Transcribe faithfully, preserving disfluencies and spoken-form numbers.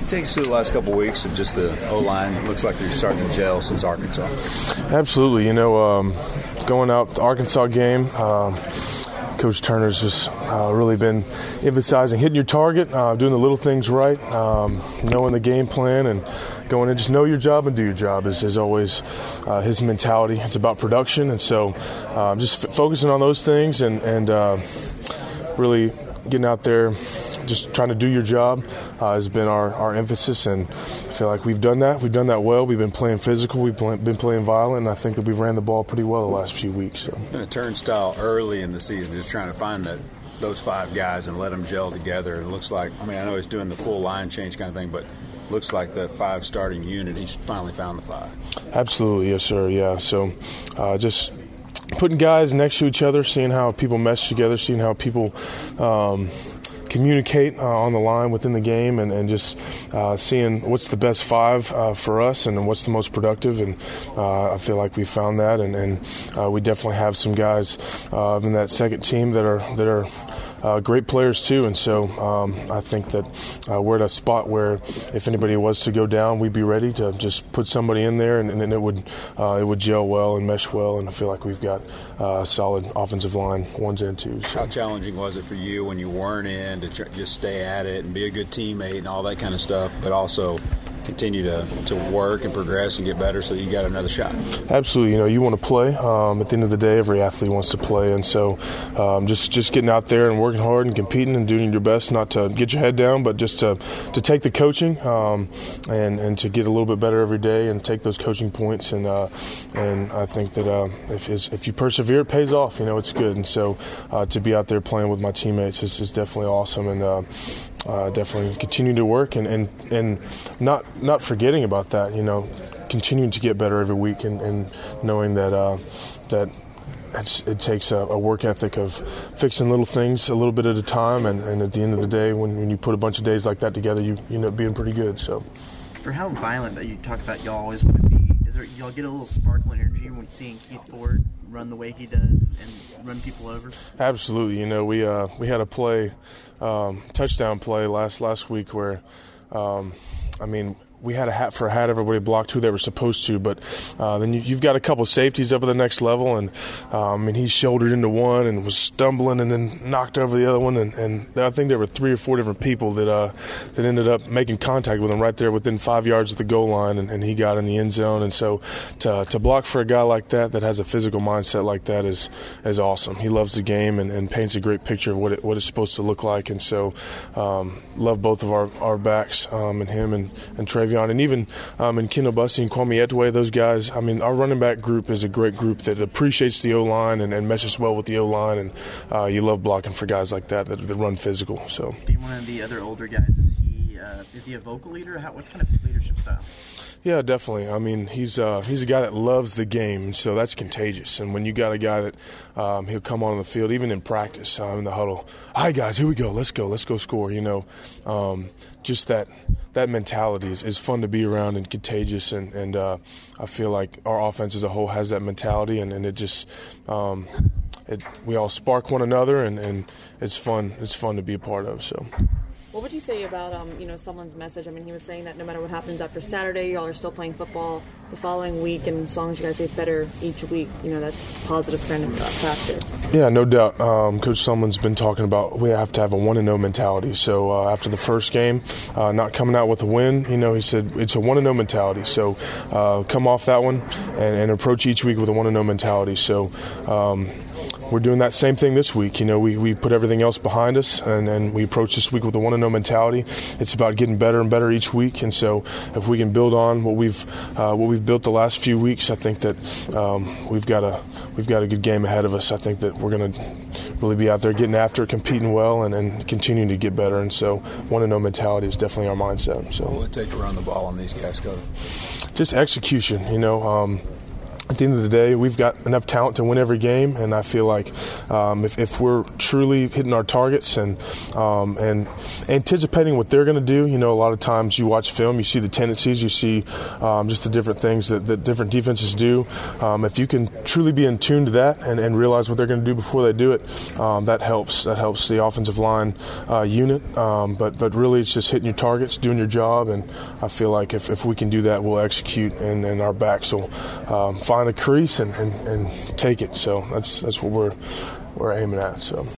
take us through the last couple of weeks of just the O-line? It looks like they're starting to gel since Arkansas. Absolutely. You know, um, going out the Arkansas game, um, Coach Turner's just uh, really been emphasizing hitting your target, uh, doing the little things right, um, knowing the game plan, and going in, just know your job and do your job is, is always uh, his mentality. It's about production, and so uh, just f- focusing on those things and, and uh, really getting out there, just trying to do your job uh, has been our, our emphasis, and I feel like we've done that. We've done that well. We've been playing physical. We've play, been playing violent, and I think that we've ran the ball pretty well the last few weeks. So. Been a turnstile early in the season, just trying to find that those five guys and let them gel together. It looks like, I mean, I know he's doing the full line change kind of thing, but looks like the five starting unit, he's finally found the five. Absolutely, yes, sir, yeah. So uh, just putting guys next to each other, seeing how people mesh together, seeing how people um, communicate uh, on the line within the game, and, and just uh, seeing what's the best five uh, for us and what's the most productive. And uh, I feel like we found that, and, and uh, we definitely have some guys uh, in that second team that are that are Uh, great players too, and so um, I think that uh, we're at a spot where if anybody was to go down, we'd be ready to just put somebody in there, and, and it would uh, it would gel well and mesh well, and I feel like we've got uh, a solid offensive line, ones and twos. So. How challenging was it for you when you weren't in to tr- just stay at it and be a good teammate and all that kind of stuff, but also continue to, to work and progress and get better so you got another shot? Absolutely. You know, you want to play. Um, at the end of the day, every athlete wants to play, and so um, just just getting out there and working hard and competing and doing your best, not to get your head down, but just to to take the coaching um, and and to get a little bit better every day and take those coaching points. And uh, and I think that uh, if if you persevere, it pays off. You know, it's good. And so uh, to be out there playing with my teammates is, is definitely awesome. And uh, Uh, definitely continue to work and, and, and not not forgetting about that, you know, continuing to get better every week, and, and knowing that uh, that it's, it takes a, a work ethic of fixing little things a little bit at a time, and, and at the end of the day, when, when you put a bunch of days like that together, you, you end up being pretty good. So, for how violent that you talk about y'all always want to be, is there, y'all get a little sparkle and energy when seeing Keith Ford run the way he does and, and run people over? Absolutely. You know, we uh, we had a play, um, touchdown play last last week where, um, I mean, we had a hat for a hat. Everybody blocked who they were supposed to, but uh, then you, you've got a couple safeties up at the next level, and um, and he shouldered into one and was stumbling, and then knocked over the other one, and, and I think there were three or four different people that uh, that ended up making contact with him right there within five yards of the goal line, and, and he got in the end zone. And so to to block for a guy like that that has a physical mindset like that is is awesome. He loves the game and, and paints a great picture of what it what it's supposed to look like. And so um, love both of our our backs, um, and him and and Travion. And even um, in Kendall Bussey and Kwame Edway, those guys, I mean, our running back group is a great group that appreciates the O-line and, and meshes well with the O-line, and uh, you love blocking for guys like that that, that run physical. So, being one of the other older guys, is he uh, is he a vocal leader? How, what's kind of his leadership style? Yeah, definitely. I mean, he's uh, he's a guy that loves the game, and so that's contagious. And when you got a guy that um, he'll come on the field, even in practice, uh, in the huddle, all right, guys, here we go, let's go, let's go score. You know, um, just that that mentality is, is fun to be around and contagious. And and uh, I feel like our offense as a whole has that mentality, and, and it just um, it we all spark one another, and, and it's fun. It's fun to be a part of. So. What would you say about, um, you know, someone's message? I mean, he was saying that no matter what happens after Saturday, y'all are still playing football the following week, and as long as you guys get better each week, you know, that's a positive trend in practice. Yeah, no doubt. Um, Coach Sumlin's been talking about we have to have a one and oh mentality. So uh, after the first game, uh, not coming out with a win, you know, he said it's a one and oh mentality. So uh, come off that one and, and approach each week with a one and oh mentality. So um, we're doing that same thing this week. You know, we, we put everything else behind us, and then we approach this week with a one and oh mentality. It's about getting better and better each week, and so if we can build on what we've uh, what we've built the last few weeks, I think that um, we've got a we've got a good game ahead of us. I think that we're going to really be out there getting after it, competing well, and, and continuing to get better. And so one and oh mentality is definitely our mindset. So what will it take to run the ball on these guys, Coach? Just execution, you know. Um, at the end of the day, we've got enough talent to win every game, and I feel like um, if, if we're truly hitting our targets and um, and anticipating what they're going to do, you know, a lot of times you watch film, you see the tendencies, you see um, just the different things that, that different defenses do. Um, if you can truly be in tune to that and, and realize what they're going to do before they do it, um, that helps. That helps the offensive line uh, unit. Um, but but really, it's just hitting your targets, doing your job, and I feel like if, if we can do that, we'll execute, and, and our backs will um, find a crease and, and, and take it. So that's that's what we're we're aiming at. So.